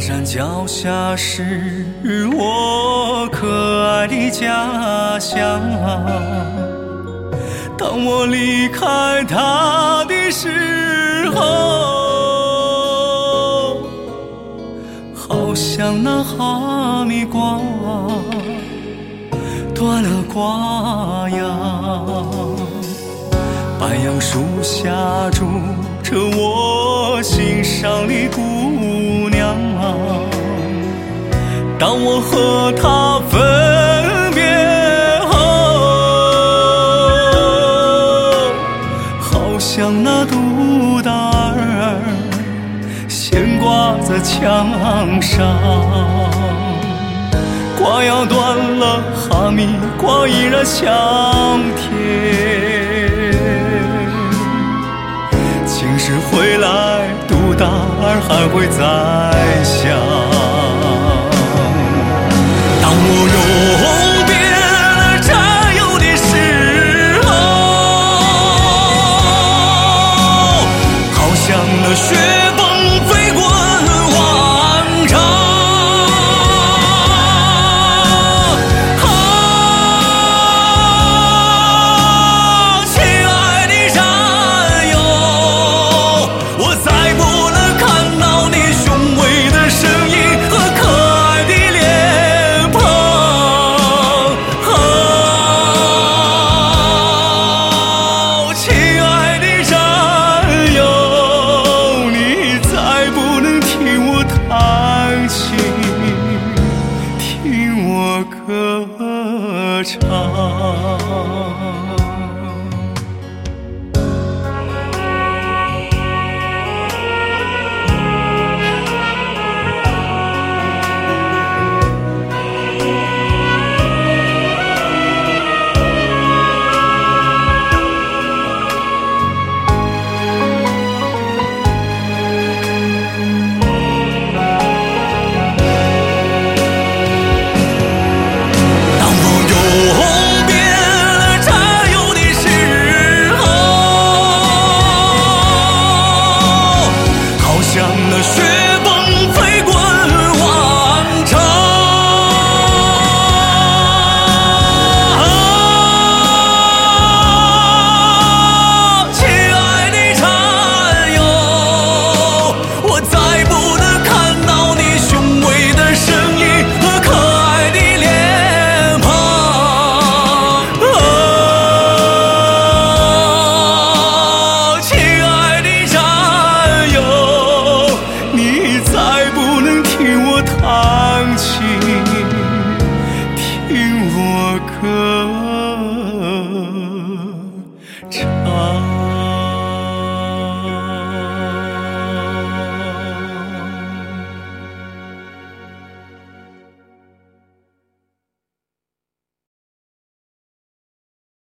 山脚下是我可爱的家乡，当我离开它的时候，好像那哈密瓜断了瓜秧，白杨树下住着我心上的姑娘，当我和她分别后，好像那杜达尔悬挂在墙上，瓜要断了，哈密瓜依然香甜。晴时回来，杜达尔还会再想。当我永别了战友的时候，好像那雪崩飞过万丈。亲爱的战友，我再不能看到你雄伟的身影和可爱的脸庞。亲爱的战友，你再不能听我弹琴，听我歌唱。